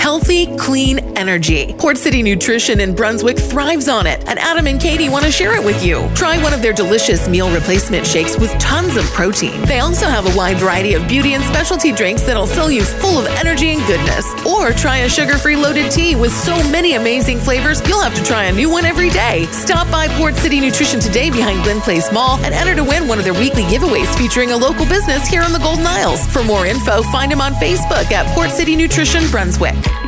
healthy, clean energy. Port City Nutrition in Brunswick thrives on it, and Adam and Katie want to share it with you. Try one of their delicious meal replacement shakes with tons of protein. They also have a wide variety of beauty and specialty drinks that'll fill you full of energy and goodness. Or try a sugar-free loaded tea with so many amazing flavors, you'll have to try a new one every day. Stop by Port City Nutrition today behind Glen Place Mall and enter to win one of their weekly giveaways featuring a local business here on the Golden Isles. For more info, find them on Facebook at Port City Nutrition Brunswick.